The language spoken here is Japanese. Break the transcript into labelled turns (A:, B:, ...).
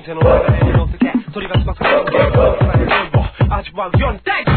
A: 生の流れに乗せて鳥が翼をつける大空で恋を味わうように大好き